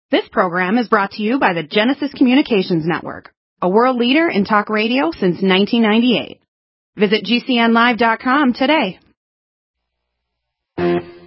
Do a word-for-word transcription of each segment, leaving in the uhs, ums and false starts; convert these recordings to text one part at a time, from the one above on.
This program is brought to you by the Genesis Communications Network, a world leader in talk radio since nineteen ninety-eight. Visit G C N live dot com today. Do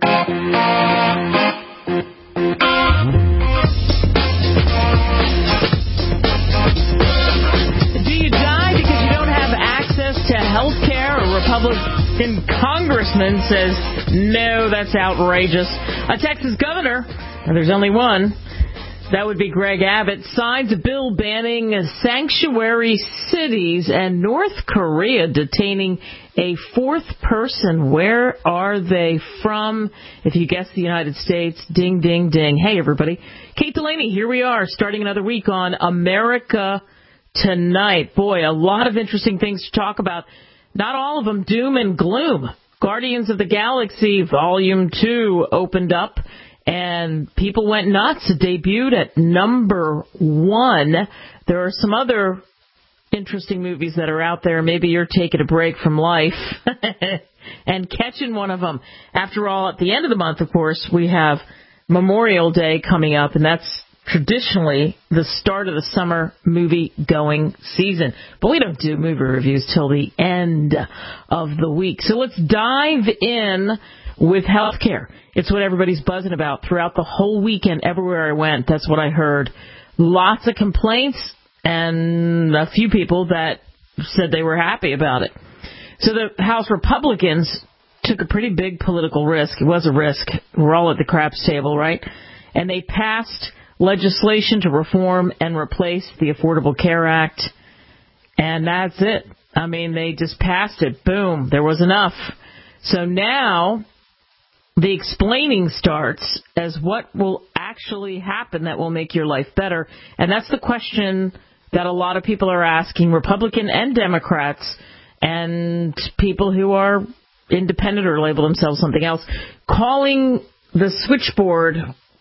you die because you don't have access to health care? A Republican congressman says, no, that's outrageous. A Texas governor, and there's only one, that would be Greg Abbott, signs a bill banning sanctuary cities, and North Korea detaining a fourth person. Where are they from? If you guess the United States, ding, ding, ding. Hey, everybody. Kate Delaney, here we are, starting another week on America Tonight. Boy, a lot of interesting things to talk about. Not all of them doom and gloom. Guardians of the Galaxy Volume two opened up, and people went nuts. It debuted at number one. There are some other interesting movies that are out there. Maybe you're taking a break from life and catching one of them. After all, at the end of the month, of course, we have Memorial Day coming up, and that's traditionally the start of the summer movie-going season. But we don't do movie reviews till the end of the week. So let's dive in with healthcare. It's what everybody's buzzing about throughout the whole weekend. Everywhere I went, that's what I heard. Lots of complaints and a few people that said they were happy about it. So the House Republicans took a pretty big political risk. It was a risk. We're all at the craps table, right? And they passed legislation to reform and replace the Affordable Care Act. And that's it. I mean, they just passed it. Boom. There was enough. So now the explaining starts as what will actually happen that will make your life better. And that's the question that a lot of people are asking, Republican and Democrats, and people who are independent or label themselves something else, calling the switchboard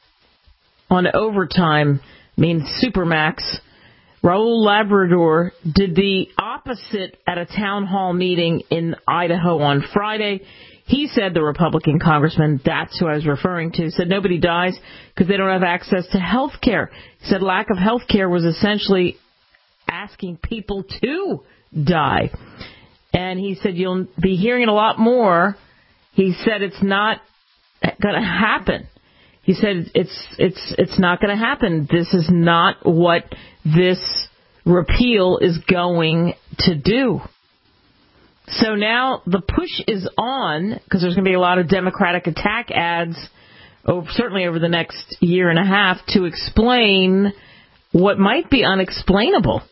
on overtime means Supermax. Raul Labrador did the opposite at a town hall meeting in Idaho on Friday. He said, the Republican congressman, that's who I was referring to, said nobody dies because they don't have access to health care. He said lack of health care was essentially asking people to die. And he said you'll be hearing it a lot more. He said it's not going to happen. He said it's it's it's not going to happen. This is not what this repeal is going to do. So now the push is on, because there's going to be a lot of Democratic attack ads, over, certainly over the next year and a half, to explain what might be unexplainable.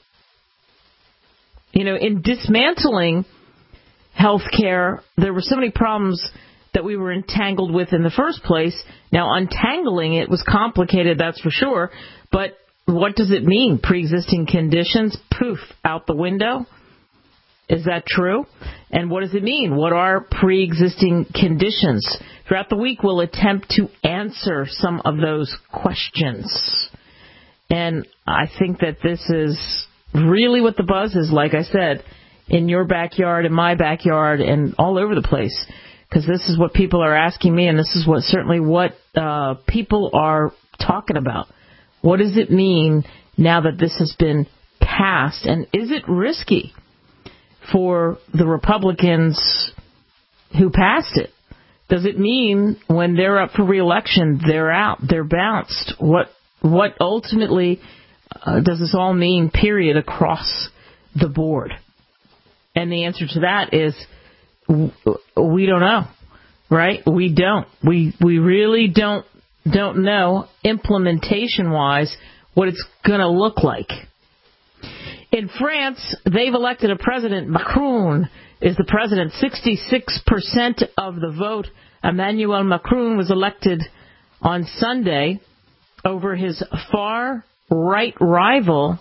You know, in dismantling health care, there were so many problems that we were entangled with in the first place. Now, untangling it was complicated, that's for sure. But what does it mean? Pre-existing conditions? Poof, out the window. Is that true? And what does it mean? What are pre-existing conditions? Throughout the week, we'll attempt to answer some of those questions. And I think that this is really what the buzz is, like I said, in your backyard, in my backyard, and all over the place. Because this is what people are asking me, and this is what certainly what uh, people are talking about. What does it mean now that this has been passed? And is it risky for the Republicans who passed it? Does it mean when they're up for re-election, they're out, they're bounced? What what ultimately uh, does this all mean, period, across the board? And the answer to that is we don't know, right? We don't. We we really don't don't know implementation-wise what it's going to look like. In France, they've elected a president. Macron is the president. sixty-six percent of the vote. Emmanuel Macron was elected on Sunday over his far-right rival,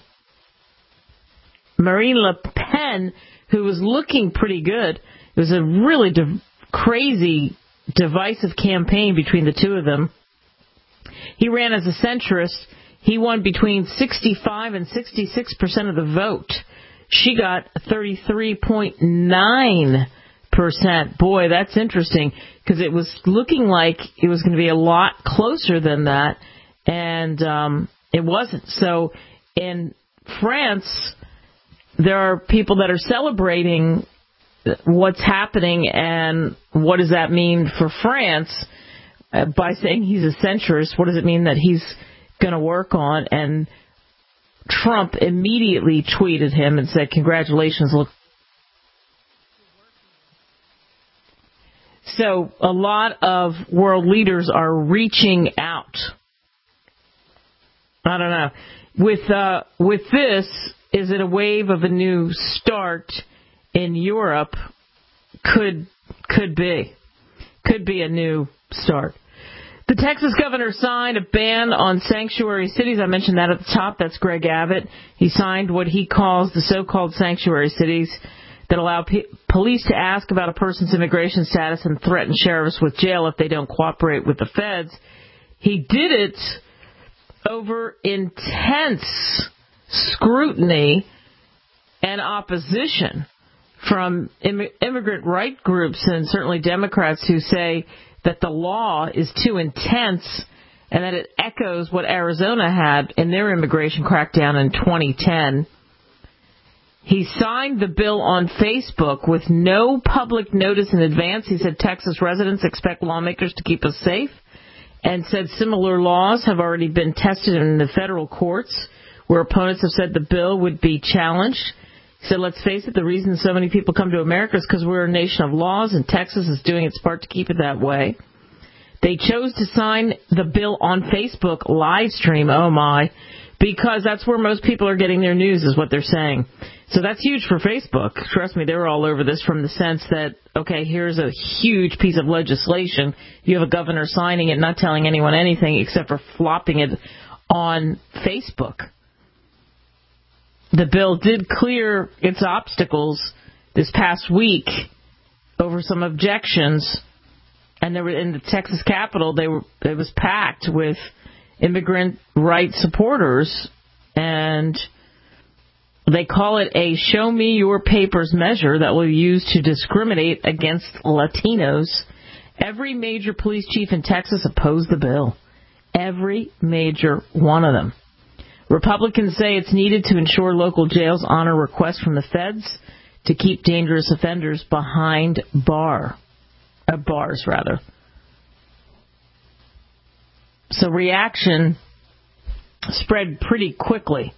Marine Le Pen, who was looking pretty good. It was a really div- crazy, divisive campaign between the two of them. He ran as a centrist. He won between sixty-five and sixty-six percent of the vote. She got thirty-three point nine percent. Boy, that's interesting, because it was looking like it was going to be a lot closer than that. And um, it wasn't. So in France, there are people that are celebrating what's happening and what does that mean for France uh, by saying he's a centrist. What does it mean that he's going to work on? And Trump immediately tweeted him and said, congratulations, look. So a lot of world leaders are reaching out. I don't know. With uh, with this, is it a wave of a new start in Europe? Could could be. Could be a new start. The Texas governor signed a ban on sanctuary cities. I mentioned that at the top. That's Greg Abbott. He signed what he calls the so-called sanctuary cities that allow p- police to ask about a person's immigration status and threaten sheriffs with jail if they don't cooperate with the feds. He did it over intense scrutiny and opposition from Im- immigrant right groups and certainly Democrats who say that the law is too intense and that it echoes what Arizona had in their immigration crackdown in twenty ten. He signed the bill on Facebook with no public notice in advance. He said Texas residents expect lawmakers to keep us safe, and said similar laws have already been tested in the federal courts where opponents have said the bill would be challenged. He said, let's face it, the reason so many people come to America is because we're a nation of laws, and Texas is doing its part to keep it that way. They chose to sign the bill on Facebook live stream, oh my, because that's where most people are getting their news, is what they're saying. So that's huge for Facebook. Trust me, they were all over this from the sense that, okay, here's a huge piece of legislation. You have a governor signing it, not telling anyone anything except for flopping it on Facebook. The bill did clear its obstacles this past week over some objections, and there were in the Texas Capitol. They were it was packed with immigrant rights supporters, and they call it a show me your papers measure that will be used to discriminate against Latinos. Every major police chief in Texas opposed the bill. Every major one of them. Republicans say it's needed to ensure local jails honor requests from the feds to keep dangerous offenders behind bar, uh, bars, rather. So reaction spread pretty quickly.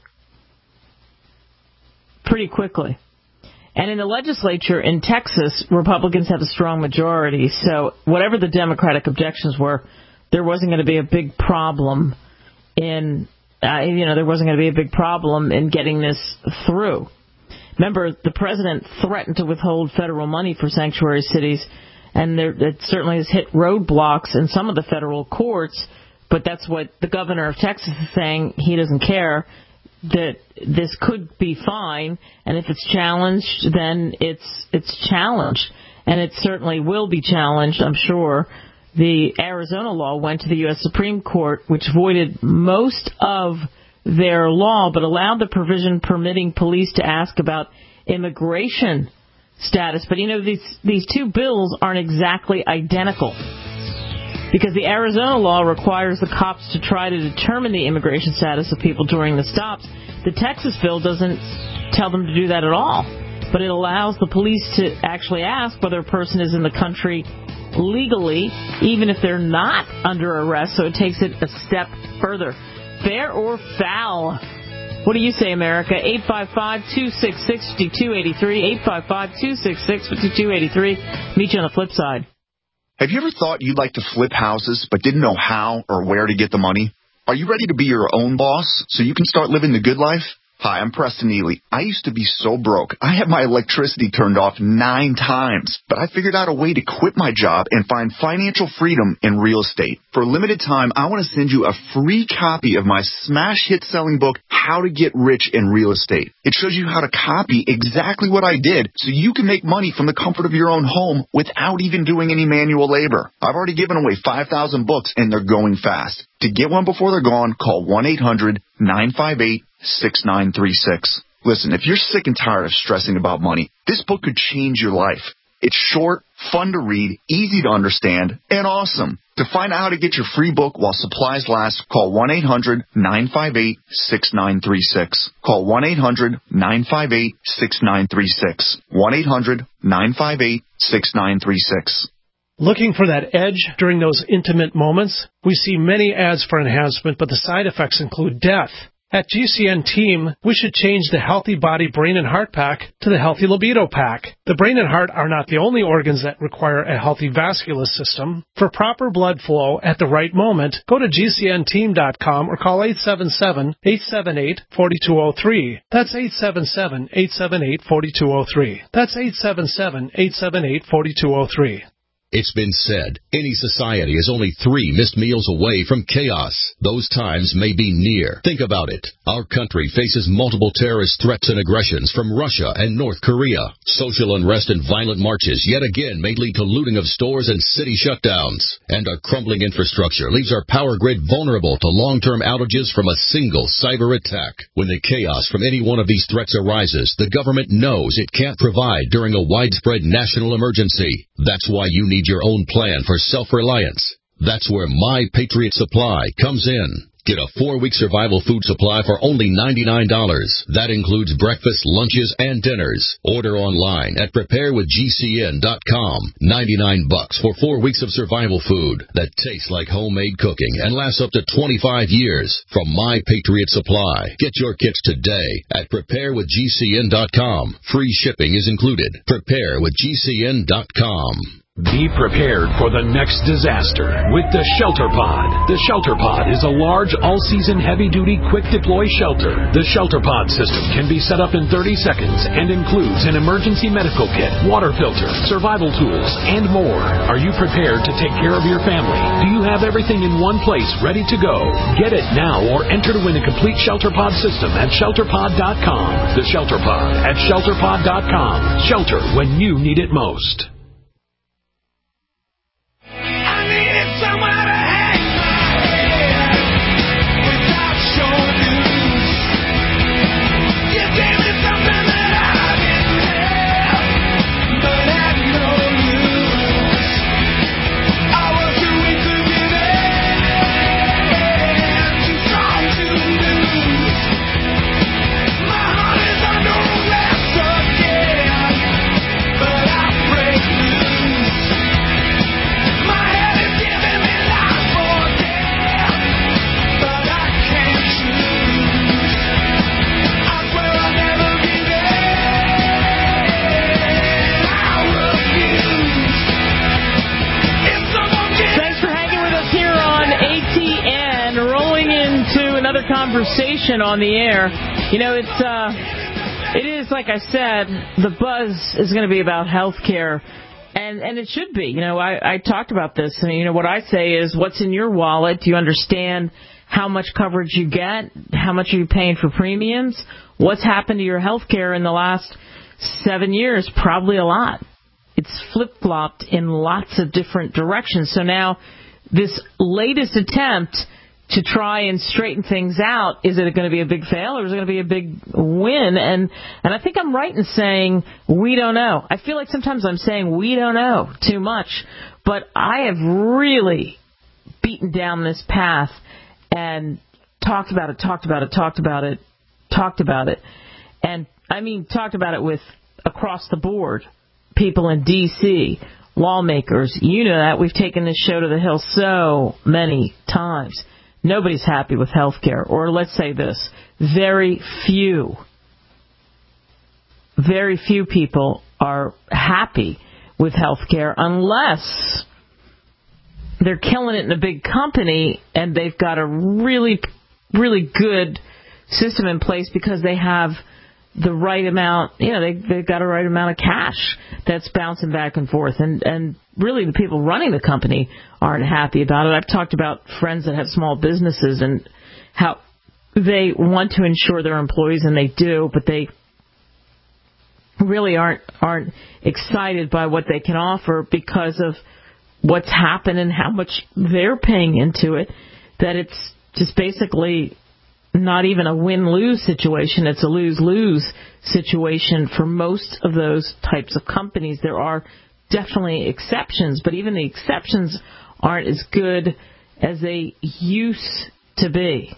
Pretty quickly. And in the legislature in Texas, Republicans have a strong majority. So whatever the Democratic objections were, there wasn't going to be a big problem in, uh, you know, there wasn't going to be a big problem in getting this through. Remember, the president threatened to withhold federal money for sanctuary cities, and there, it certainly has hit roadblocks in some of the federal courts, but that's what the governor of Texas is saying. He doesn't care, that this could be fine, and if it's challenged, then it's it's challenged. And it certainly will be challenged, I'm sure. The Arizona law went to the U S Supreme Court, which voided most of their law, but allowed the provision permitting police to ask about immigration status. But, you know, these these two bills aren't exactly identical, because the Arizona law requires the cops to try to determine the immigration status of people during the stops. The Texas bill doesn't tell them to do that at all, but it allows the police to actually ask whether a person is in the country legally, even if they're not under arrest, so it takes it a step further. Fair or foul? What do you say, America? eight five five, two six six, five two eight three, eight five five, two six six, five two eight three. Meet you on the flip side. Have you ever thought you'd like to flip houses but didn't know how or where to get the money? Are you ready to be your own boss so you can start living the good life? Hi, I'm Preston Neely. I used to be so broke. I had my electricity turned off nine times, but I figured out a way to quit my job and find financial freedom in real estate. For a limited time, I want to send you a free copy of my smash hit selling book, How to Get Rich in Real Estate. It shows you how to copy exactly what I did so you can make money from the comfort of your own home without even doing any manual labor. I've already given away five thousand books and they're going fast. To get one before they're gone, call one eight hundred, nine five eight, six nine three six. Listen, if you're sick and tired of stressing about money, this book could change your life. It's short, fun to read, easy to understand, and awesome. To find out how to get your free book while supplies last, call one eight hundred nine five eight six nine three six. Call one eight hundred nine five eight six nine three six. one eight hundred nine five eight six nine three six. Looking for that edge during those intimate moments? We see many ads for enhancement, but the side effects include death. At G C N Team, we should change the Healthy Body, Brain, and Heart Pack to the Healthy Libido Pack. The brain and heart are not the only organs that require a healthy vascular system. For proper blood flow at the right moment, go to G C N team dot com or call eight seven seven, eight seven eight, four two zero three. That's eight seven seven, eight seven eight, four two zero three. That's eight seven seven, eight seven eight, four two zero three. It's been said, any society is only three missed meals away from chaos. Those times may be near. Think about it. Our country faces multiple terrorist threats and aggressions from Russia and North Korea. Social unrest and violent marches yet again may lead to looting of stores and city shutdowns. And our crumbling infrastructure leaves our power grid vulnerable to long-term outages from a single cyber attack. When the chaos from any one of these threats arises, the government knows it can't provide during a widespread national emergency. That's why you need your own plan for self-reliance. That's where My Patriot Supply comes in. Get a four-week survival food supply for only ninety-nine dollars. That includes breakfast, lunches, and dinners. Order online at prepare with G C N dot com. ninety-nine bucks for four weeks of survival food that tastes like homemade cooking and lasts up to twenty-five years from My Patriot Supply. Get your kits today at prepare with G C N dot com. Free shipping is included. prepare with G C N dot com. Be prepared for the next disaster with the Shelter Pod. The Shelter Pod is a large, all-season, heavy-duty, quick-deploy shelter. The Shelter Pod system can be set up in thirty seconds and includes an emergency medical kit, water filter, survival tools, and more. Are you prepared to take care of your family? Do you have everything in one place ready to go? Get it now or enter to win a complete Shelter Pod system at shelter pod dot com. The Shelter Pod at shelter pod dot com. Shelter when you need it most. Conversation on the air. You know, it's uh, it is, like I said, the buzz is going to be about health care, and and it should be. You know, I, I talked about this, and you know what I say is, what's in your wallet? Do you understand how much coverage you get? How much are you paying for premiums? What's happened to your health care in the last seven years? Probably a lot. It's flip-flopped in lots of different directions. So now, this latest attempt to try and straighten things out, is it going to be a big fail or is it going to be a big win? And and I think I'm right in saying we don't know. I feel like sometimes I'm saying we don't know too much, but I have really beaten down this path and talked about it, talked about it, talked about it, talked about it. And I mean talked about it with across the board, people in D C, lawmakers. You know that. We've taken this show to the Hill so many times. Nobody's happy with health care. Or let's say this, very few, very few people are happy with health care unless they're killing it in a big company and they've got a really, really good system in place because they have the right amount, you know, they, they've got a right amount of cash that's bouncing back and forth. And, and really the people running the company aren't happy about it. I've talked about friends that have small businesses and how they want to insure their employees, and they do, but they really aren't aren't excited by what they can offer because of what's happened and how much they're paying into it, that it's just basically not even a win-lose situation. It's a lose-lose situation for most of those types of companies. There are definitely exceptions, but even the exceptions aren't as good as they used to be.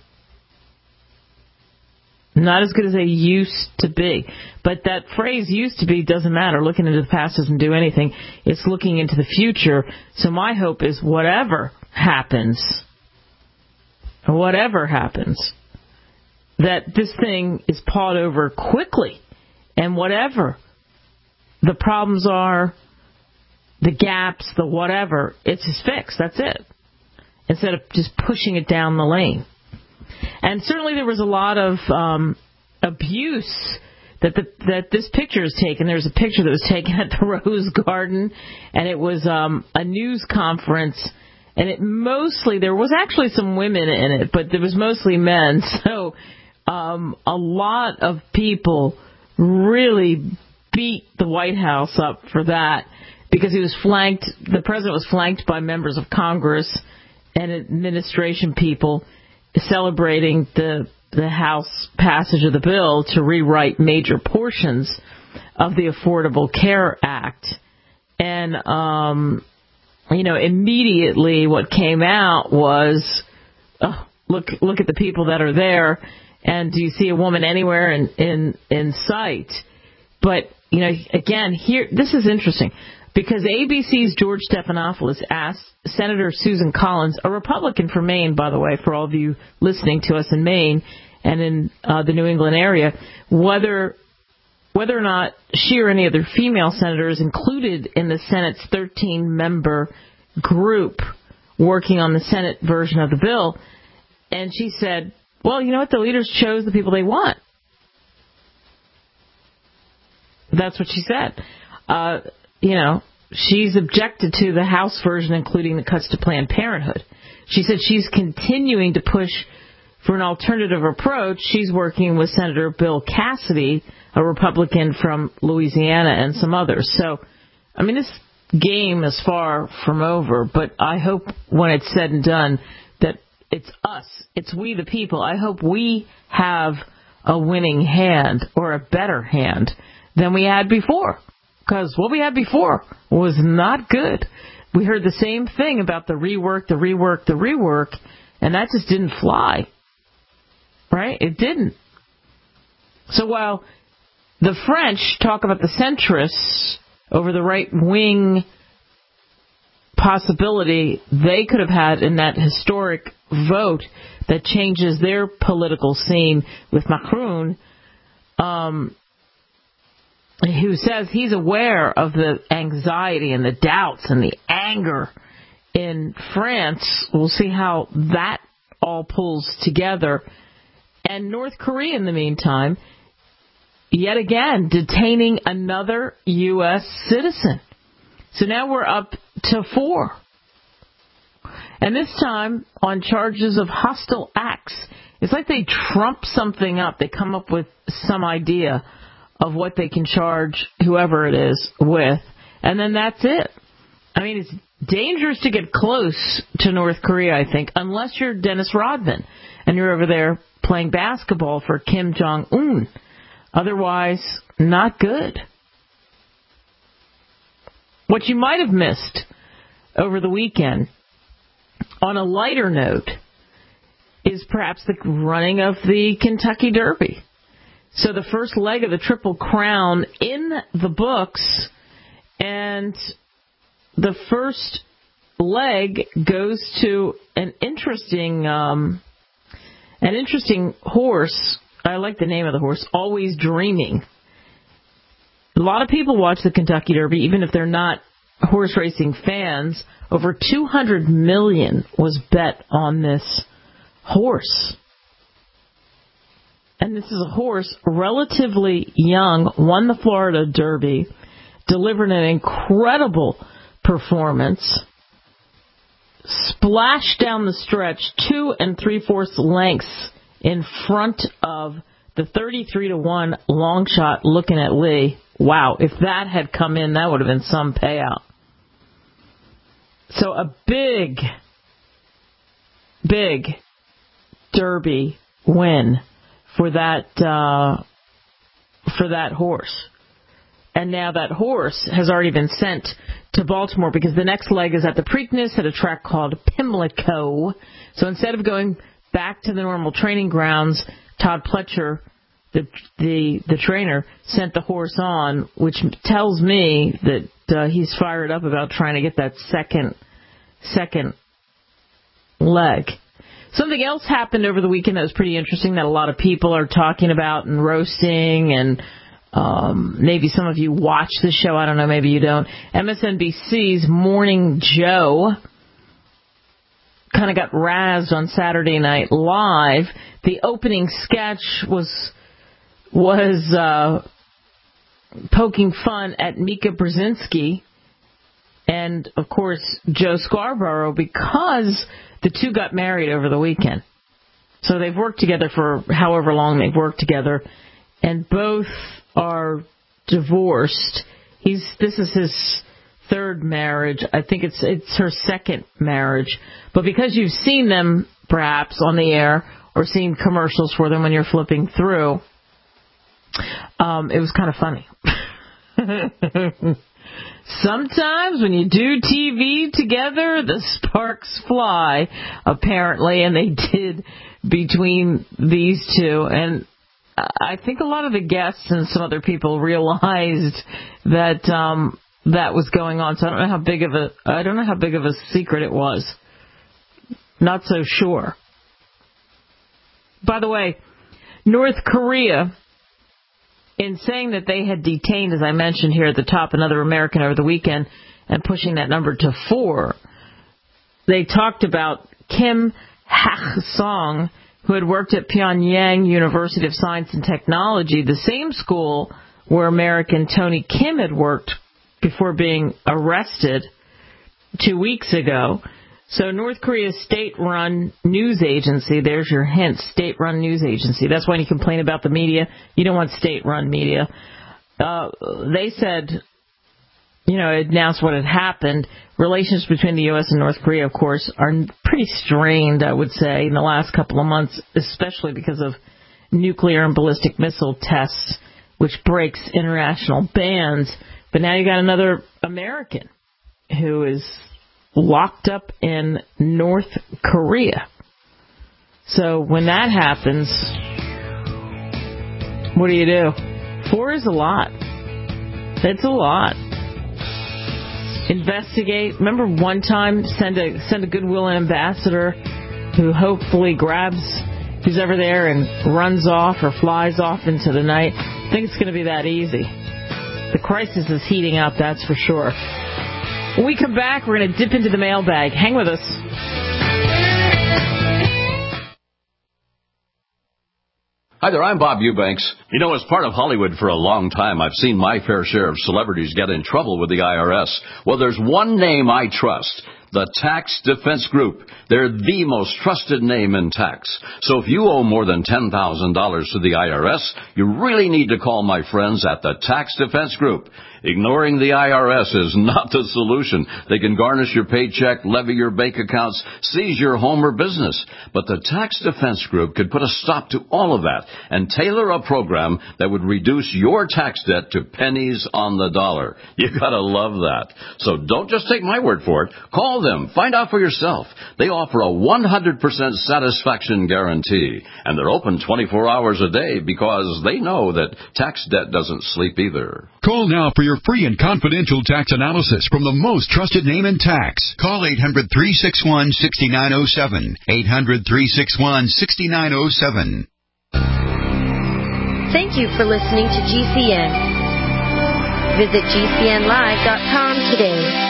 Not as good as they used to be. But that phrase used to be doesn't matter. Looking into the past doesn't do anything. It's looking into the future. So my hope is whatever happens, whatever happens, that this thing is pawed over quickly. And whatever the problems are, the gaps, the whatever, it's just fixed. That's it. Instead of just pushing it down the lane. And certainly there was a lot of um, abuse that the, that this picture is taken. There's a picture that was taken at the Rose Garden, and it was um, a news conference, and it mostly, there was actually some women in it, but there was mostly men. So um, a lot of people really beat the White House up for that because he was flanked, the president was flanked by members of Congress and administration people celebrating the the House passage of the bill to rewrite major portions of the Affordable Care Act. And, um, you know, immediately what came out was, oh, look look at the people that are there, and do you see a woman anywhere in, in, in sight? But, you know, again, here, this is interesting. Because A B C's George Stephanopoulos asked Senator Susan Collins, a Republican from Maine, by the way, for all of you listening to us in Maine and in uh, the New England area, whether whether or not she or any other female senator is included in the Senate's thirteen-member group working on the Senate version of the bill. And she said, well, you know what? The leaders chose the people they want. That's what she said. Uh You know, she's objected to the House version, including the cuts to Planned Parenthood. She said she's continuing to push for an alternative approach. She's working with Senator Bill Cassidy, a Republican from Louisiana, and some others. So, I mean, this game is far from over, but I hope when it's said and done that it's us, it's we the people. I hope we have a winning hand or a better hand than we had before. Because what we had before was not good. We heard the same thing about the rework, the rework, the rework, and that just didn't fly. Right? It didn't. So while the French talk about the centrists over the right-wing possibility they could have had in that historic vote that changes their political scene with Macron, um... who says he's aware of the anxiety and the doubts and the anger in France. We'll see how that all pulls together. And North Korea, in the meantime, yet again, detaining another U S citizen. So now we're up to four. And this time on charges of hostile acts. It's like they trump something up. They come up with some idea of what they can charge whoever it is with, and then that's it. I mean, it's dangerous to get close to North Korea, I think, unless you're Dennis Rodman and you're over there playing basketball for Kim Jong-un. Otherwise, not good. What you might have missed over the weekend, on a lighter note, is perhaps the running of the Kentucky Derby. So the first leg of the Triple Crown in the books, and the first leg goes to an interesting, um, an interesting horse. I like the name of the horse, Always Dreaming. A lot of people watch the Kentucky Derby, even if they're not horse racing fans. Over two hundred million dollars was bet on this horse. And this is a horse relatively young, won the Florida Derby, delivered an incredible performance, splashed down the stretch two and three-fourths lengths in front of the thirty-three to one long shot Looking at Lee. Wow, if that had come in, that would have been some payout. So a big, big Derby win for that uh, for that horse. And now that horse has already been sent to Baltimore because the next leg is at the Preakness at a track called Pimlico. So instead of going back to the normal training grounds, Todd Pletcher, the the, the trainer, sent the horse on, which tells me that uh, he's fired up about trying to get that second second leg. Something else happened over the weekend that was pretty interesting that a lot of people are talking about and roasting, and um, maybe some of you watch the show. I don't know, maybe you don't. M S N B C's Morning Joe kind of got razzed on Saturday Night Live. The opening sketch was was uh, poking fun at Mika Brzezinski and, of course, Joe Scarborough, because the two got married over the weekend. So they've worked together for however long they've worked together, and both are divorced. He's this is his third marriage. I think it's it's her second marriage. But because you've seen them perhaps on the air or seen commercials for them when you're flipping through, um, it was kind of funny. Sometimes when you do T V together, the sparks fly, apparently, and they did between these two. And I think a lot of the guests and some other people realized that um, that was going on. So I don't know how big of a I don't know how big of a secret it was. Not so sure. By the way, North Korea, in saying that they had detained, as I mentioned here at the top, another American over the weekend and pushing that number to four, they talked about Kim Hak-song, who had worked at Pyongyang University of Science and Technology, the same school where American Tony Kim had worked before being arrested two weeks ago. So North Korea's state-run news agency, there's your hint, state-run news agency. That's when you complain about the media. You don't want state-run media. Uh, they said, you know, announced what had happened. Relations between the U S and North Korea, of course, are pretty strained, I would say, in the last couple of months, especially because of nuclear and ballistic missile tests, which breaks international bans. But now you got another American who is locked up in North Korea. So when that happens, what do you do? Four is a lot. It's a lot. Investigate. Remember one time, send a send a goodwill ambassador who hopefully grabs who's ever there and runs off or flies off into the night. I think it's going to be that easy. The crisis is heating up, that's for sure. When we come back, we're going to dip into the mailbag. Hang with us. Hi there, I'm Bob Eubanks. You know, as part of Hollywood for a long time, I've seen my fair share of celebrities get in trouble with the I R S. Well, there's one name I trust. The Tax Defense Group. They're the most trusted name in tax. So if you owe more than ten thousand dollars to the I R S, you really need to call my friends at the Tax Defense Group. Ignoring the I R S is not the solution. They can garnish your paycheck, levy your bank accounts, seize your home or business. But the Tax Defense Group could put a stop to all of that and tailor a program that would reduce your tax debt to pennies on the dollar. You gotta love that. So don't just take my word for it. Call them. Find out for yourself. They offer a one hundred percent satisfaction guarantee. And they're open twenty-four hours a day because they know that tax debt doesn't sleep either. Call now for your free and confidential tax analysis from the most trusted name in tax. Call eight hundred, three six one, six nine zero seven. eight hundred, three six one, six nine zero seven. Thank you for listening to G C N. Visit G C N live dot com today.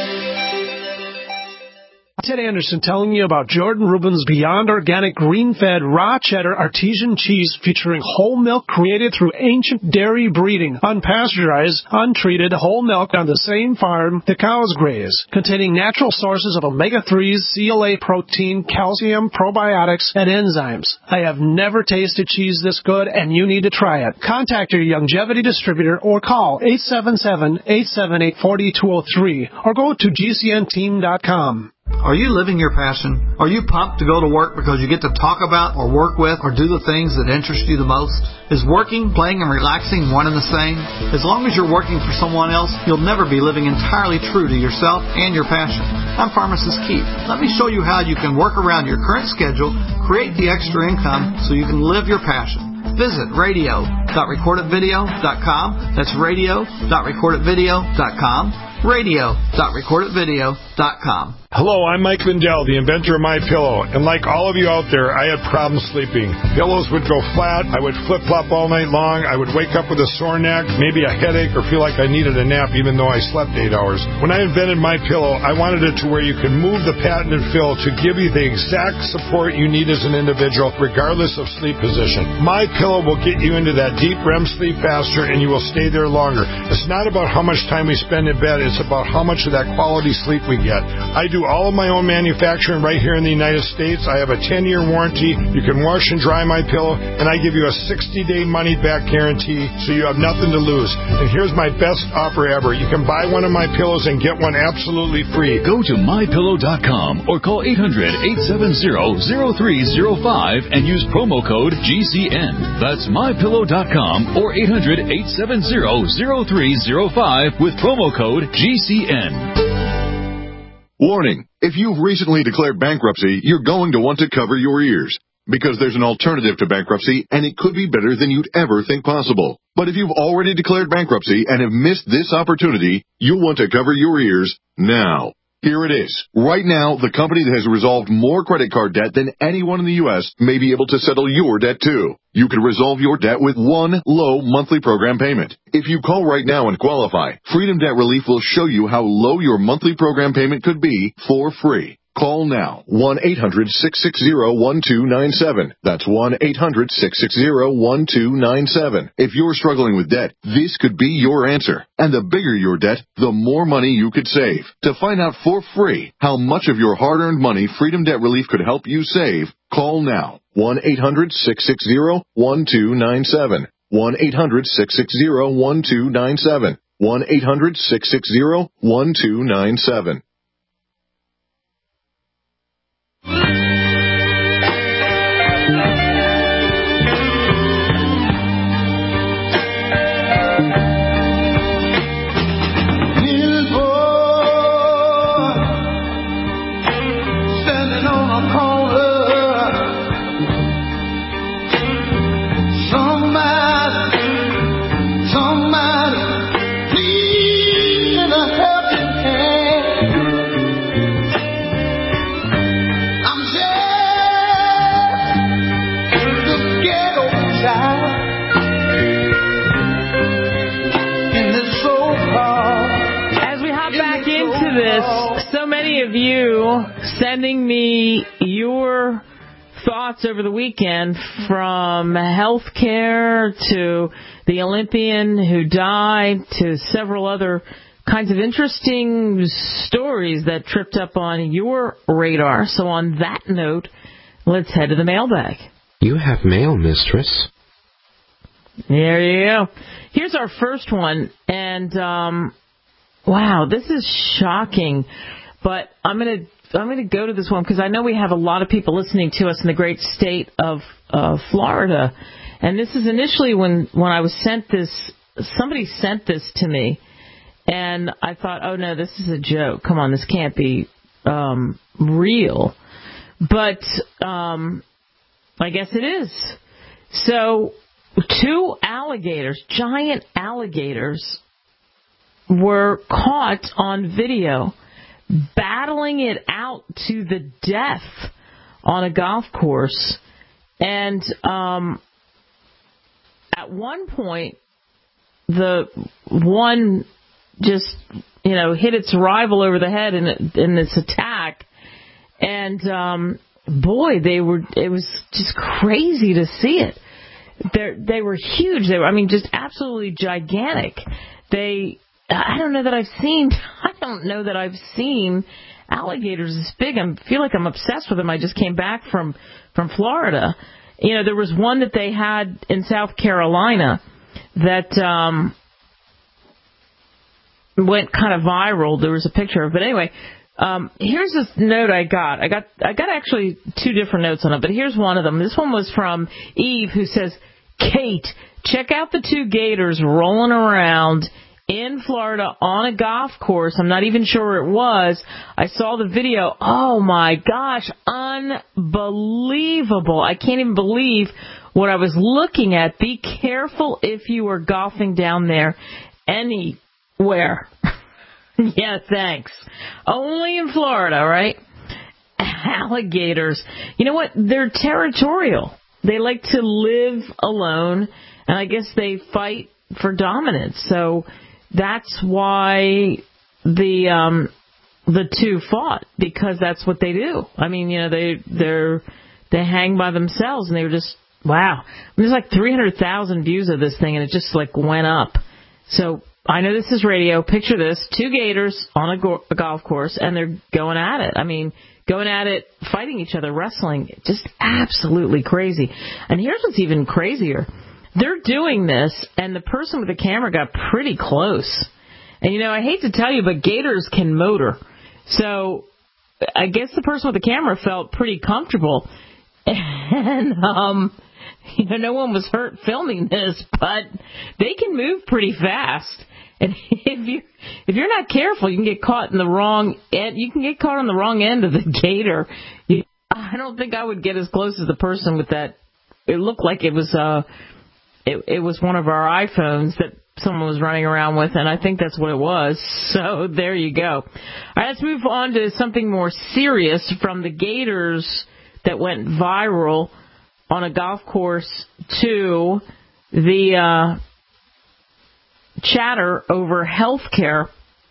Ted Anderson telling you about Jordan Rubin's Beyond Organic Green-Fed Raw Cheddar Artesian Cheese featuring whole milk created through ancient dairy breeding, unpasteurized, untreated whole milk on the same farm the cows graze, containing natural sources of omega threes, C L A protein, calcium, probiotics, and enzymes. I have never tasted cheese this good, and you need to try it. Contact your Longevity distributor or call eight seven seven, eight seven eight, four two zero three or go to G C N team dot com. Are you living your passion? Are you pumped to go to work because you get to talk about or work with or do the things that interest you the most? Is working, playing, and relaxing one and the same? As long as you're working for someone else, you'll never be living entirely true to yourself and your passion. I'm Pharmacist Keith. Let me show you how you can work around your current schedule, create the extra income so you can live your passion. Visit radio dot record it video dot com. That's radio dot record it video dot com. radio dot record it video dot com. Hello, I'm Mike Lindell, the inventor of MyPillow, and like all of you out there, I had problems sleeping. Pillows would go flat, I would flip-flop all night long, I would wake up with a sore neck, maybe a headache, or feel like I needed a nap even though I slept eight hours. When I invented MyPillow, I wanted it to where you can move the patented fill to give you the exact support you need as an individual, regardless of sleep position. MyPillow will get you into that deep R E M sleep faster, and you will stay there longer. It's not about how much time we spend in bed, it's about how much of that quality sleep we get. I do all of my own manufacturing right here in the United States. I have a ten-year warranty. You can wash and dry my pillow, and I give you a sixty-day money-back guarantee, so you have nothing to lose. And here's my best offer ever. You can buy one of my pillows and get one absolutely free. Go to my pillow dot com or call eight hundred, eight seven zero, zero three zero five and use promo code G C N. That's my pillow dot com or eight hundred, eight seven zero, zero three zero five with promo code G C N. Warning, if you've recently declared bankruptcy, you're going to want to cover your ears, because there's an alternative to bankruptcy, and it could be better than you'd ever think possible. But if you've already declared bankruptcy and have missed this opportunity, you'll want to cover your ears now. Here it is. Right now, the company that has resolved more credit card debt than anyone in the U S may be able to settle your debt too. You can resolve your debt with one low monthly program payment. If you call right now and qualify, Freedom Debt Relief will show you how low your monthly program payment could be for free. Call now, one eight hundred, six six zero, one two nine seven. That's one eight hundred, six six zero, one two nine seven. If you're struggling with debt, this could be your answer. And the bigger your debt, the more money you could save. To find out for free how much of your hard-earned money Freedom Debt Relief could help you save, call now, one eight hundred, six six zero, one two nine seven. one eight hundred, six six zero, one two nine seven. one eight hundred, six six zero, one two nine seven. Of you sending me your thoughts over the weekend, from health care to the Olympian who died to several other kinds of interesting stories that tripped up on your radar. So on that note, let's head to the mailbag. You have mail, mistress. There you go. Here's our first one, and um, wow, this is shocking. But I'm going to I'm going to go to this one because I know we have a lot of people listening to us in the great state of uh, Florida. And this is initially when, when I was sent this, somebody sent this to me. And I thought, oh, no, this is a joke. Come on, this can't be um, real. But um, I guess it is. So two alligators, giant alligators, were caught on video battling it out to the death on a golf course. And um, at one point, the one just, you know, hit its rival over the head in, in this attack. And, um, boy, they were, it was just crazy to see it. They're, they were huge. They were, I mean, just absolutely gigantic. They, I don't know that I've seen, I don't know that I've seen alligators this big. I feel like I'm obsessed with them. I just came back from, from Florida. You know, there was one that they had in South Carolina that um, went kind of viral. There was a picture of it. But anyway, Um, here's this note I got. I got I got actually two different notes on it, but here's one of them. This one was from Eve, who says, Kate, check out the two gators rolling around in Florida on a golf course. I'm not even sure where it was. I saw the video. Oh, my gosh. Unbelievable. I can't even believe what I was looking at. Be careful if you are golfing down there anywhere. Yeah, thanks. Only in Florida, right? Alligators. You know what? They're territorial. They like to live alone, and I guess they fight for dominance. So that's why the um, the two fought, because that's what they do. I mean, you know, they they're they hang by themselves, and they were just wow. There's like three hundred thousand views of this thing, and it just like went up. So I know this is radio. Picture this: two gators on a, go- a golf course, and they're going at it. I mean, going at it, fighting each other, wrestling. Just absolutely crazy. And here's what's even crazier. They're doing this, and the person with the camera got pretty close. And, you know, I hate to tell you, but gators can motor. So I guess the person with the camera felt pretty comfortable. And, um... you know, no one was hurt filming this, but they can move pretty fast. And if you if you're not careful, you can get caught in the wrong end. You can get caught on the wrong end of the gator. You, I don't think I would get as close as the person with that. It looked like it was uh, it it was one of our iPhones that someone was running around with, and I think that's what it was. So there you go. All right, let's move on to something more serious from the gators that went viral on a golf course to the uh, chatter over health care.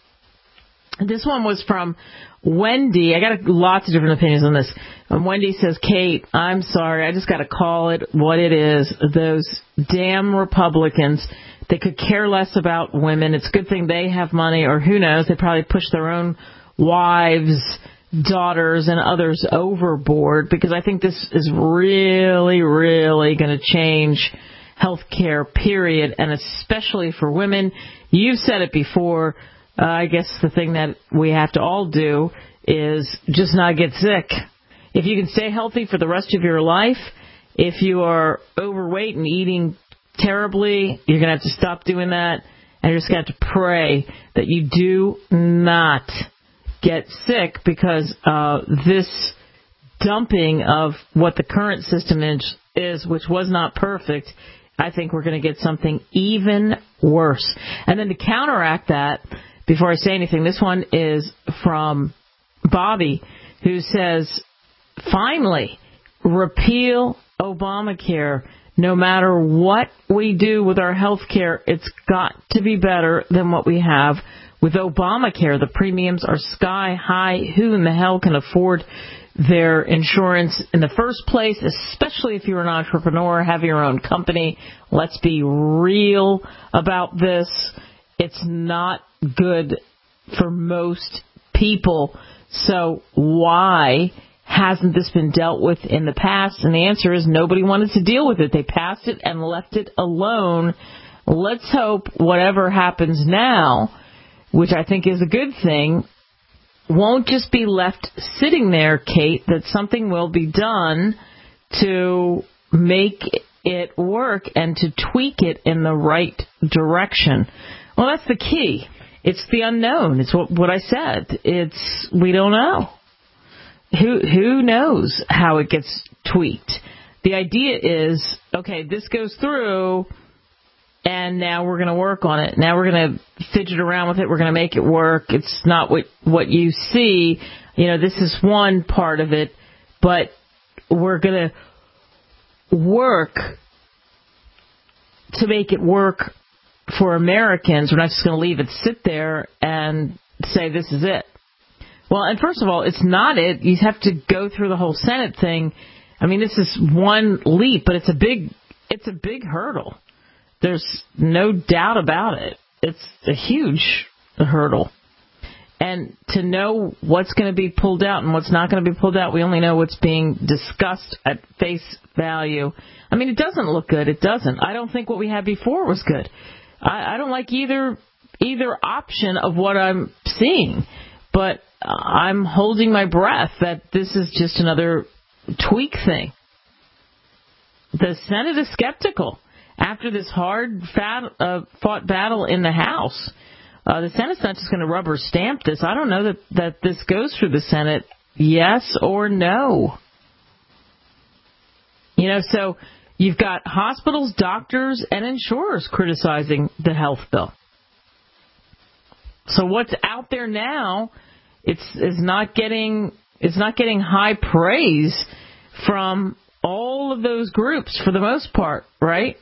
This one was from Wendy. I got lots of different opinions on this. And Wendy says, Kate, I'm sorry. I just got to call it what it is. Those damn Republicans, they could care less about women. It's a good thing they have money, or who knows, they probably push their own wives, daughters, and others overboard, because I think this is really, really going to change health care, period, and especially for women. You've said it before. Uh, I guess the thing that we have to all do is just not get sick. If you can stay healthy for the rest of your life, if you are overweight and eating terribly, you're going to have to stop doing that, and you're just going to have to pray that you do not get sick, because uh, this dumping of what the current system is, is, which was not perfect, I think we're going to get something even worse. And then to counteract that, before I say anything, this one is from Bobby, who says, finally, repeal Obamacare. No matter what we do with our health care, it's got to be better than what we have. With Obamacare, the premiums are sky high. Who in the hell can afford their insurance in the first place, especially if you're an entrepreneur, have your own company? Let's be real about this. It's not good for most people. So why hasn't this been dealt with in the past? And the answer is nobody wanted to deal with it. They passed it and left it alone. Let's hope whatever happens now, which I think is a good thing, won't just be left sitting there, Kate, that something will be done to make it work and to tweak it in the right direction. Well, that's the key. It's the unknown. It's what, what I said. It's, we don't know. Who, who knows how it gets tweaked? The idea is, okay, this goes through, and now we're going to work on it. Now we're going to fidget around with it. We're going to make it work. It's not what what you see. You know, this is one part of it, but we're going to work to make it work for Americans. We're not just going to leave it sit there and say this is it. Well, and first of all, it's not it. You have to go through the whole Senate thing. I mean, this is one leap, but it's a big it's a big hurdle. There's no doubt about it. It's a huge hurdle. And to know what's going to be pulled out and what's not going to be pulled out, we only know what's being discussed at face value. I mean, it doesn't look good. It doesn't. I don't think what we had before was good. I, I don't like either either option of what I'm seeing. But I'm holding my breath that this is just another tweak thing. The Senate is skeptical. After this hard fat, uh, fought battle in the House, uh, the Senate's not just going to rubber stamp this. I don't know that, that this goes through the Senate, yes or no. You know, so you've got hospitals, doctors, and insurers criticizing the health bill. So what's out there now, it's is not getting it's not getting high praise from all of those groups for the most part, right?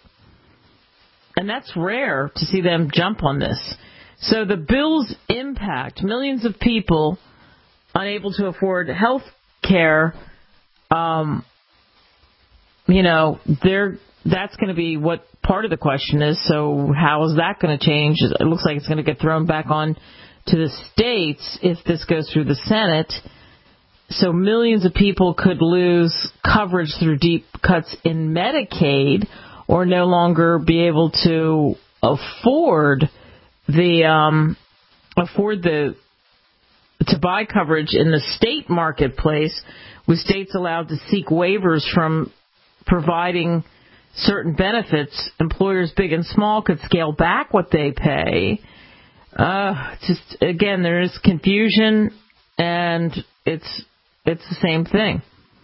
And that's rare to see them jump on this. So the bill's impact, millions of people unable to afford health care, um, you know, they're, that's going to be what part of the question is. So how is that going to change? It looks like it's going to get thrown back on to the states if this goes through the Senate. So millions of people could lose coverage through deep cuts in Medicaid or no longer be able to afford the um, afford the to buy coverage in the state marketplace, with states allowed to seek waivers from providing certain benefits. Employers big and small could scale back what they pay. Uh, just again, there is confusion, and it's it's the same thing.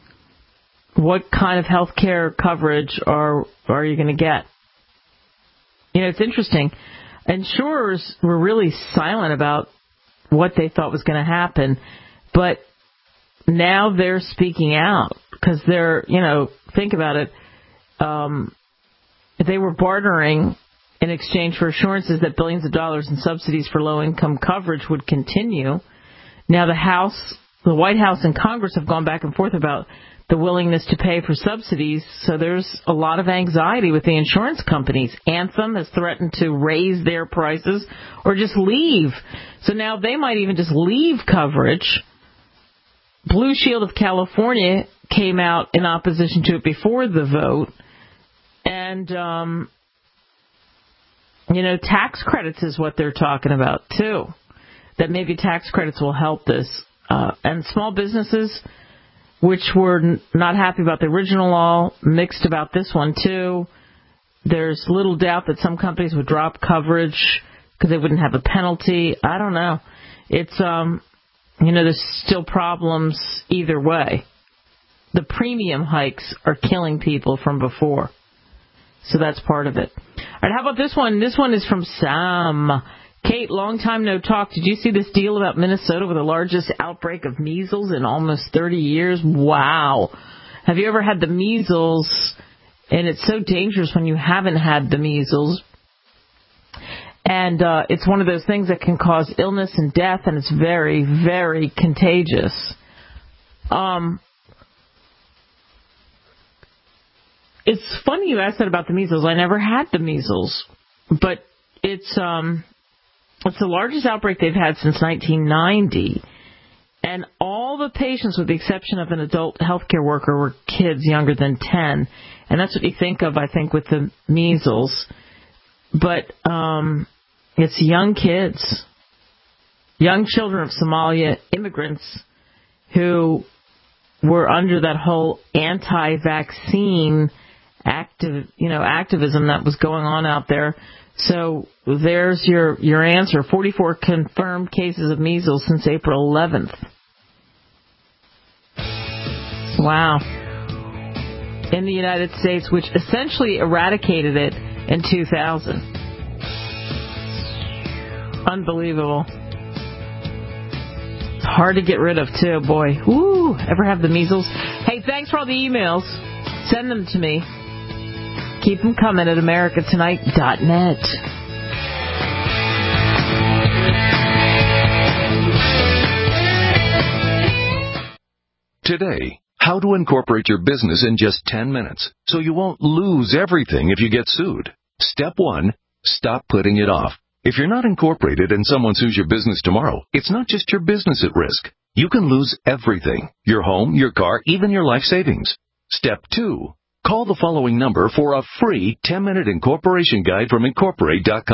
What kind of health care coverage are are you going to get? You know, it's interesting. Insurers were really silent about what they thought was going to happen, but now they're speaking out because they're, you know, think about it. Um, they were bartering in exchange for assurances that billions of dollars in subsidies for low-income coverage would continue. Now the House, the White House and Congress have gone back and forth about the willingness to pay for subsidies, so there's a lot of anxiety with the insurance companies. Anthem has threatened to raise their prices or just leave. So now they might even just leave coverage. Blue Shield of California came out in opposition to it before the vote. And, um, you know, tax credits is what they're talking about, too. That maybe tax credits will help this. Uh, and small businesses, which were n- not happy about the original law, mixed about this one, too. There's little doubt that some companies would drop coverage because they wouldn't have a penalty. I don't know. It's, um, you know, there's still problems either way. The premium hikes are killing people from before. So that's part of it. All right, how about this one? This one is from Sam. Kate, long time no talk. Did you see this deal about Minnesota with the largest outbreak of measles in almost thirty years? Wow. Have you ever had the measles? And it's so dangerous when you haven't had the measles. And uh, it's one of those things that can cause illness and death, and it's very, very contagious. Um, it's funny you asked that about the measles. I never had the measles, but it's um. It's the largest outbreak they've had since nineteen ninety, and all the patients, with the exception of an adult healthcare worker, were kids younger than ten, and that's what you think of, I think, with the measles. But um, it's young kids, young children of Somalia immigrants who were under that whole anti-vaccine active, you know, activism that was going on out there. So there's your, your answer. forty-four confirmed cases of measles since April eleventh. Wow. In the United States, which essentially eradicated it in two thousand. Unbelievable. It's hard to get rid of, too, boy. Woo! Ever have the measles? Hey, thanks for all the emails. Send them to me. Keep them coming at america tonight dot net. Today, how to incorporate your business in just ten minutes so you won't lose everything if you get sued. Step one, stop putting it off. If you're not incorporated and someone sues your business tomorrow, it's not just your business at risk. You can lose everything: your home, your car, even your life savings. Step two, call the following number for a free ten-minute incorporation guide from Incorporate dot com.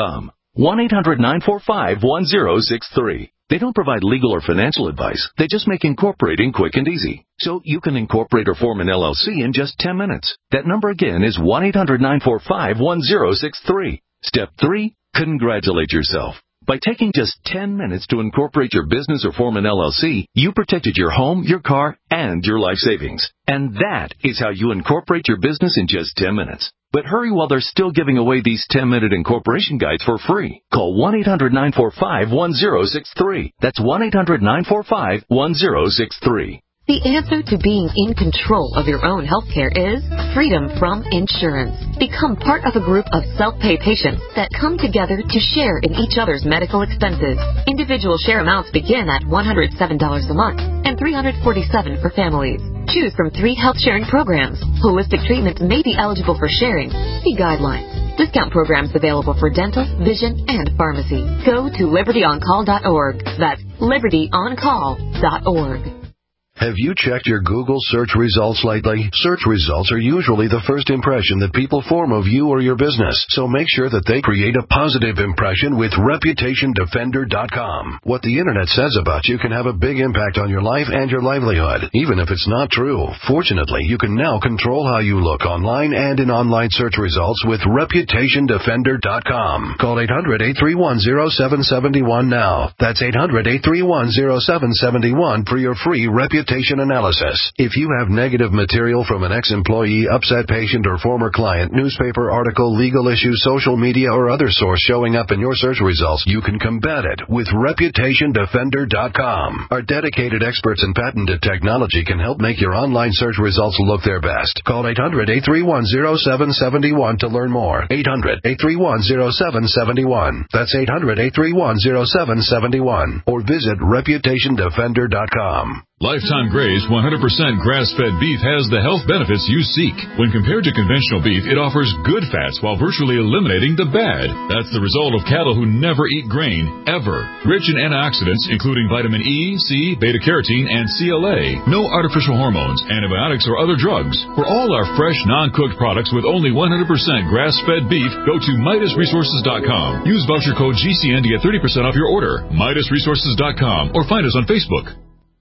one eight hundred nine four five one zero six three. They don't provide legal or financial advice. They just make incorporating quick and easy. So you can incorporate or form an L L C in just ten minutes. That number again is one eight hundred nine four five one zero six three. Step three, congratulate yourself. By taking just ten minutes to incorporate your business or form an L L C, you protected your home, your car, and your life savings. And that is how you incorporate your business in just ten minutes. But hurry while they're still giving away these ten-minute incorporation guides for free. Call one eight hundred nine four five one zero six three. That's one eight hundred nine four five one zero six three. The answer to being in control of your own healthcare is freedom from insurance. Become part of a group of self-pay patients that come together to share in each other's medical expenses. Individual share amounts begin at one hundred seven dollars a month and three hundred forty-seven dollars for families. Choose from three health sharing programs. Holistic treatments may be eligible for sharing. See guidelines. Discount programs available for dental, vision, and pharmacy. Go to liberty on call dot org. That's liberty on call dot org. Have you checked your Google search results lately? Search results are usually the first impression that people form of you or your business, so make sure that they create a positive impression with reputation defender dot com. What the Internet says about you can have a big impact on your life and your livelihood, even if it's not true. Fortunately, you can now control how you look online and in online search results with reputation defender dot com. Call eight hundred eight three one zero seven seven one now. That's eight hundred eight three one zero seven seven one for your free reputation analysis. If you have negative material from an ex-employee, upset patient, or former client, newspaper article, legal issue, social media, or other source showing up in your search results, you can combat it with reputation defender dot com. Our dedicated experts in patented technology can help make your online search results look their best. Call eight hundred eight three one zero seven seven one to learn more. eight hundred eight three one zero seven seven one. That's eight hundred eight three one zero seven seven one. Or visit reputation defender dot com. Lifetime Graze one hundred percent grass-fed beef has the health benefits you seek. When compared to conventional beef, it offers good fats while virtually eliminating the bad. That's the result of cattle who never eat grain, ever. Rich in antioxidants, including vitamin E, C, beta-carotene, and C L A. No artificial hormones, antibiotics, or other drugs. For all our fresh, non-cooked products with only one hundred percent grass-fed beef, go to Midas Resources dot com. Use voucher code G C N to get thirty percent off your order. Midas Resources dot com or find us on Facebook.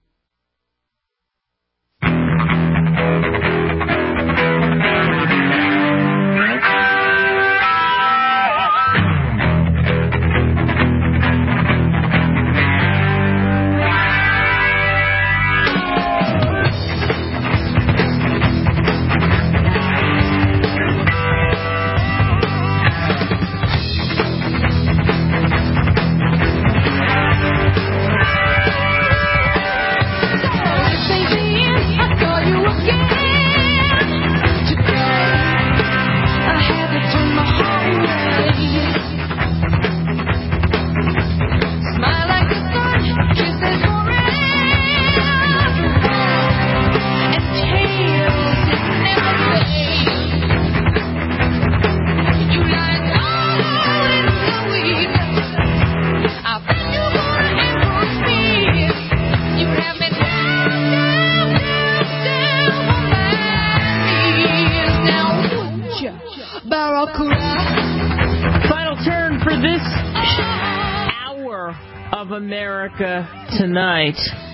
Tonight.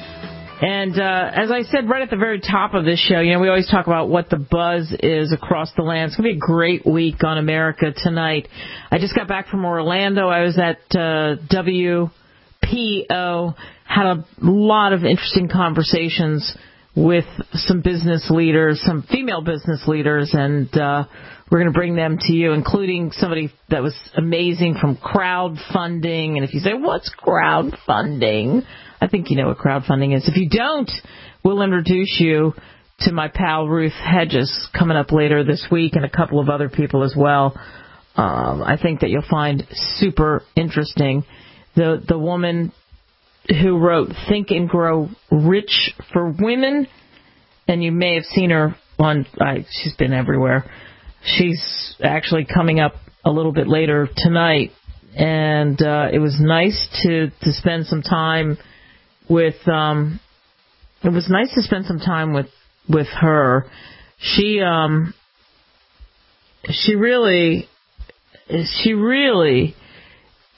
And uh, as I said right at the very top of this show, you know, we always talk about what the buzz is across the land. It's going to be a great week on America Tonight. I just got back from Orlando. I was at uh, W P O, had a lot of interesting conversations with some business leaders, some female business leaders, and uh, we're going to bring them to you, including somebody that was amazing from crowdfunding. And if you say, what's crowdfunding? I think you know what crowdfunding is. If you don't, we'll introduce you to my pal Ruth Hedges coming up later this week, and a couple of other people as well. Um, I think that you'll find super interesting. The the woman who wrote Think and Grow Rich for Women, and you may have seen her on, uh, she's been everywhere. She's actually coming up a little bit later tonight, and uh, it was nice to, to spend some time with, um, it was nice to spend some time with, with her. She, um, she really, she really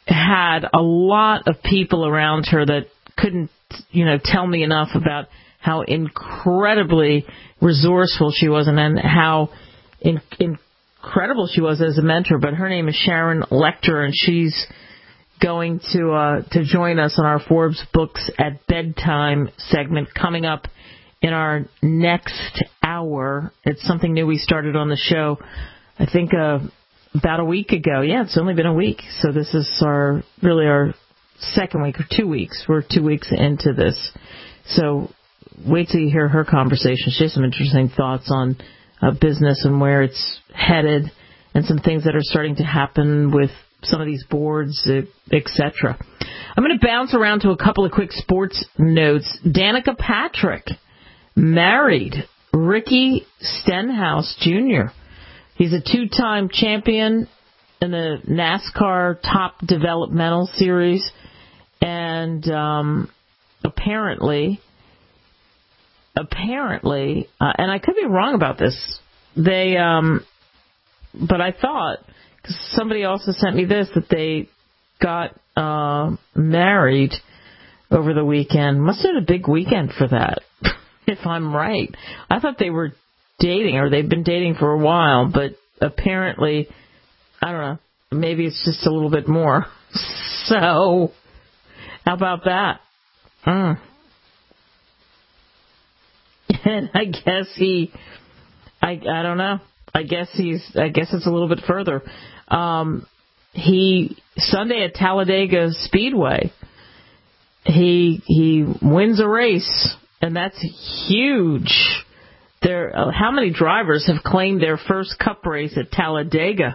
had a lot of people around her that couldn't, you know, tell me enough about how incredibly resourceful she was and then how in, incredible she was as a mentor. But her name is Sharon Lechter, and she's going to uh, to join us on our Forbes Books at Bedtime segment coming up in our next hour. It's something new we started on the show, I think, uh, about a week ago. Yeah, it's only been a week. So this is our really our second week or two weeks. We're two weeks into this. So wait till you hear her conversation. She has some interesting thoughts on uh, business and where it's headed and some things that are starting to happen with some of these boards, et cetera. I'm going to bounce around to a couple of quick sports notes. Danica Patrick married Ricky Stenhouse Junior He's a two-time champion in the NASCAR Top Developmental Series, and um, apparently, apparently, uh, and I could be wrong about this, they, um, but I thought, because somebody also sent me this, that they got uh, married over the weekend. Must have been a big weekend for that, if I'm right. I thought they were dating, or they've been dating for a while, but apparently, I don't know, maybe it's just a little bit more. So, how about that? Mm. And I guess he, I I don't know. I guess he's, I guess it's a little bit further. Um, he, Sunday at Talladega Speedway, he, he wins a race, and that's huge. There, uh, how many drivers have claimed their first Cup race at Talladega?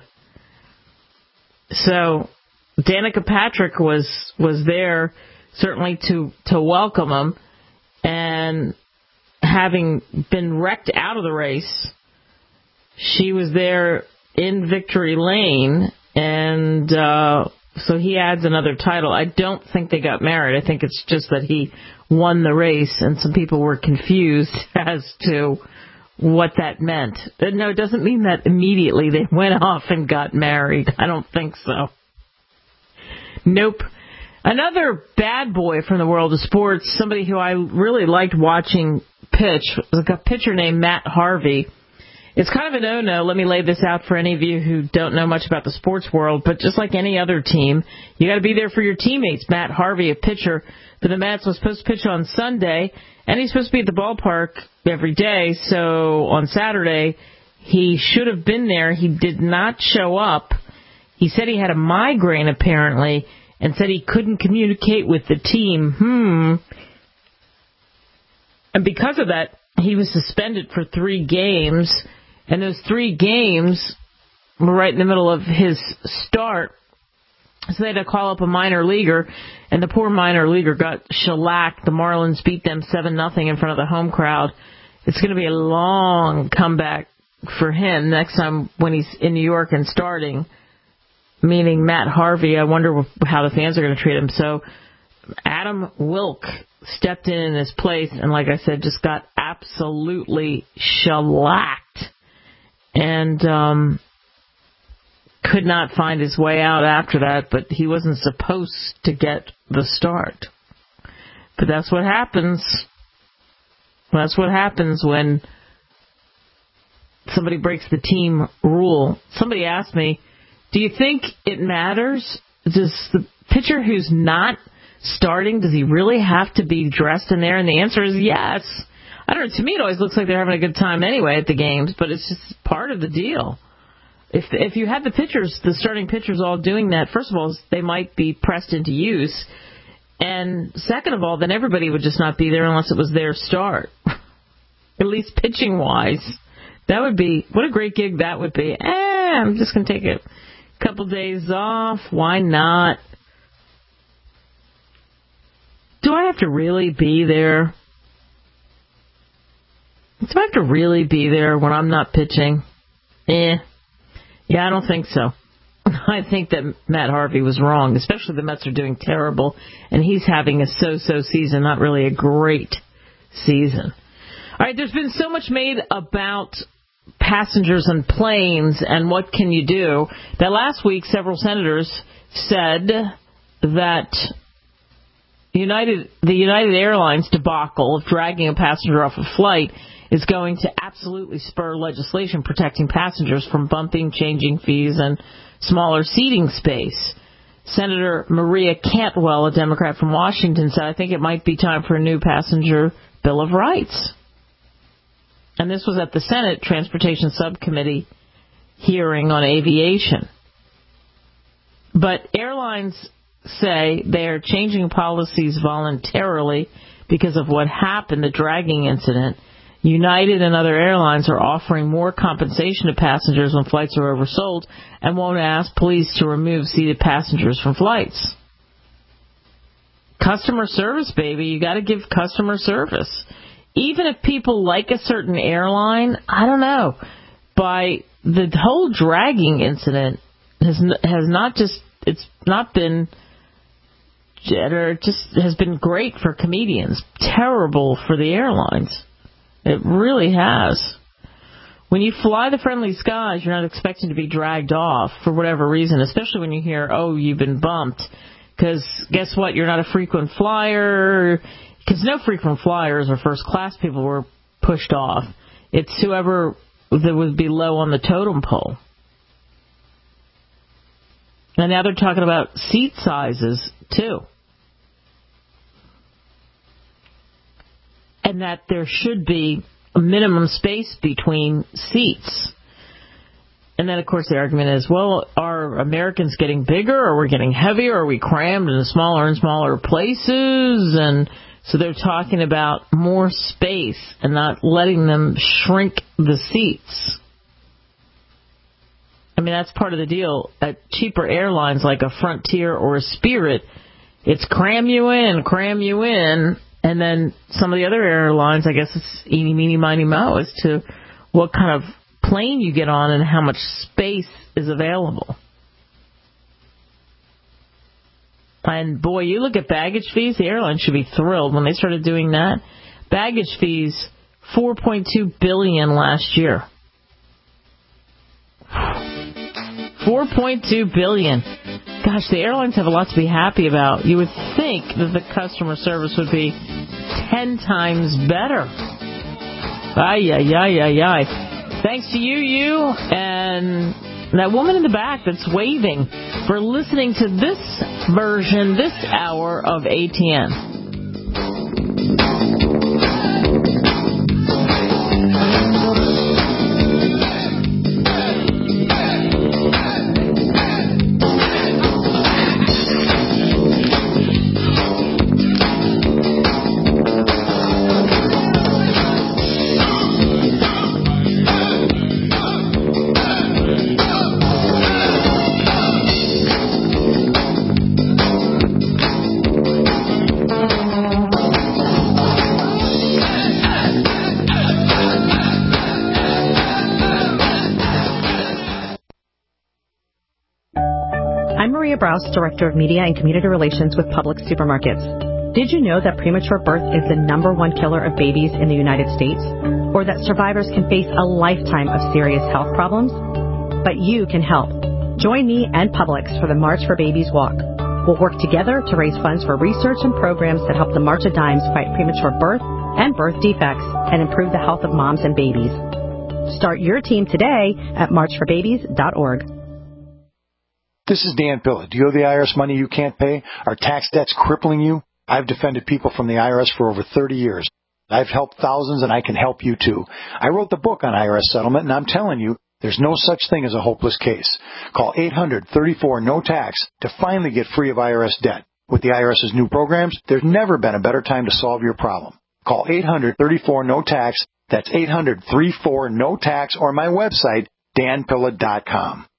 So, Danica Patrick was, was there certainly to, to welcome him, and having been wrecked out of the race, she was there in victory lane, and uh, so he adds another title. I don't think they got married. I think it's just that he won the race, and some people were confused as to what that meant. No, it doesn't mean that immediately they went off and got married. I don't think so. Nope. Another bad boy from the world of sports, somebody who I really liked watching pitch, was a pitcher named Matt Harvey. It's kind of a no-no. Let me lay this out for any of you who don't know much about the sports world, but just like any other team, you got to be there for your teammates. Matt Harvey, a pitcher for the Mets, was supposed to pitch on Sunday, and he's supposed to be at the ballpark every day, so on Saturday he should have been there. He did not show up. He said he had a migraine, apparently, and said he couldn't communicate with the team. Hmm. And because of that, he was suspended for three games. And those three games were right in the middle of his start. So they had to call up a minor leaguer, and the poor minor leaguer got shellacked. The Marlins beat them seven nothing in front of the home crowd. It's going to be a long comeback for him next time when he's in New York and starting, meaning Matt Harvey. I wonder how the fans are going to treat him. So Adam Wilk stepped in in his place, and like I said, just got absolutely shellacked. And um, could not find his way out after that, but he wasn't supposed to get the start. But that's what happens. That's what happens when somebody breaks the team rule. Somebody asked me, do you think it matters? Does the pitcher who's not starting, does he really have to be dressed in there? And the answer is yes. I don't know, to me it always looks like they're having a good time anyway at the games, but it's just part of the deal. If if you had the pitchers, the starting pitchers all doing that, first of all, they might be pressed into use. And second of all, then everybody would just not be there unless it was their start. At least pitching-wise. That would be, what a great gig that would be. Eh, I'm just going to take a couple days off. Why not? Do I have to really be there? Do I have to really be there when I'm not pitching? Eh. Yeah, I don't think so. I think that Matt Harvey was wrong, especially the Mets are doing terrible, and he's having a so-so season, not really a great season. All right, there's been so much made about passengers and planes and what can you do that last week several senators said that United, the United Airlines debacle of dragging a passenger off a flight is going to absolutely spur legislation protecting passengers from bumping, changing fees, and smaller seating space. Senator Maria Cantwell, a Democrat from Washington, said, I think it might be time for a new passenger Bill of Rights. And this was at the Senate Transportation Subcommittee hearing on aviation. But airlines say they're changing policies voluntarily because of what happened, the dragging incident. United and other airlines are offering more compensation to passengers when flights are oversold and won't ask police to remove seated passengers from flights. Customer service, baby. You got to give customer service. Even if people like a certain airline, I don't know. By the whole dragging incident has has not just it's not been or just has been great for comedians, terrible for the airlines. It really has. When you fly the friendly skies, you're not expecting to be dragged off for whatever reason, especially when you hear, oh, you've been bumped. Because guess what? You're not a frequent flyer. Because no frequent flyers or first class people were pushed off. It's whoever that would be low on the totem pole. And now they're talking about seat sizes, too. And that there should be a minimum space between seats. And then, of course, the argument is, well, are Americans getting bigger, or are we getting heavier, or are we crammed in smaller and smaller places? And so they're talking about more space and not letting them shrink the seats. I mean, that's part of the deal. At cheaper airlines like a Frontier or a Spirit, it's cram you in, cram you in. And then some of the other airlines, I guess it's eeny, meeny, miny, mo as to what kind of plane you get on and how much space is available. And, boy, you look at baggage fees, the airline should be thrilled when they started doing that. Baggage fees, four point two billion dollars last year. four point two billion dollars. Gosh, the airlines have a lot to be happy about. You would think that the customer service would be ten times better. Ay, ay, ay, ay, ay. Thanks to you, you, and that woman in the back that's waving for listening to this version, this hour of A T N. Browse, Director of Media and Community Relations with Publix Supermarkets. Did you know that premature birth is the number one killer of babies in the United States? Or that survivors can face a lifetime of serious health problems? But you can help. Join me and Publix for the March for Babies Walk. We'll work together to raise funds for research and programs that help the March of Dimes fight premature birth and birth defects and improve the health of moms and babies. Start your team today at march for babies dot org. This is Dan Pilla. Do you owe the I R S money you can't pay? Are tax debts crippling you? I've defended people from the I R S for over thirty years. I've helped thousands, and I can help you, too. I wrote the book on I R S settlement, and I'm telling you, there's no such thing as a hopeless case. Call eight hundred, thirty-four, no tax to finally get free of I R S debt. With the I R S's new programs, there's never been a better time to solve your problem. Call eight hundred, thirty-four, no tax. That's eight hundred, thirty-four, no tax, or my website, dan pilla dot com.